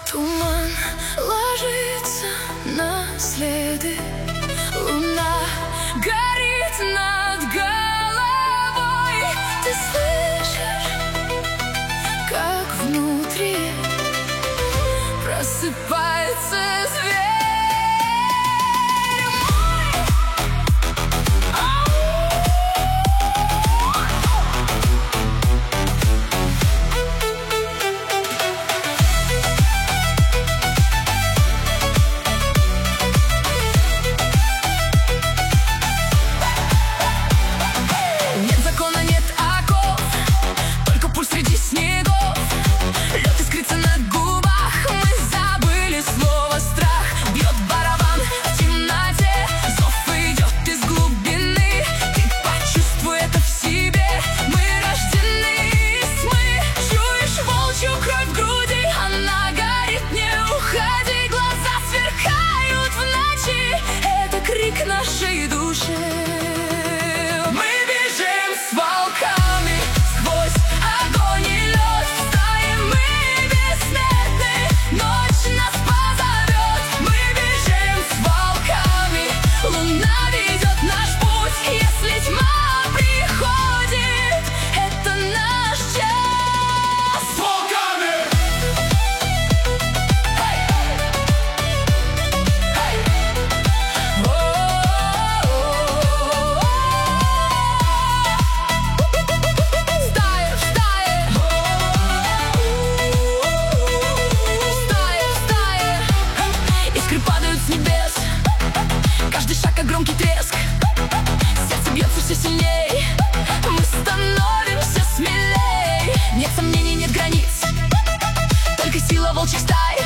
Туман ложится на следы, луна горит над головой. Ты слышишь, как внутри просыпается зверь. Нашей душе мы бежим с волками сквозь огонь и лед. В стае мы бессмертны, ночь нас позовет. Мы бежим с волками, луна ведет наш путь. Если тьма приходит, это наш час. С волками! Громкий треск, сердце бьется все сильней, мы становимся смелей. Нет сомнений, нет границ, только сила волчьих стай.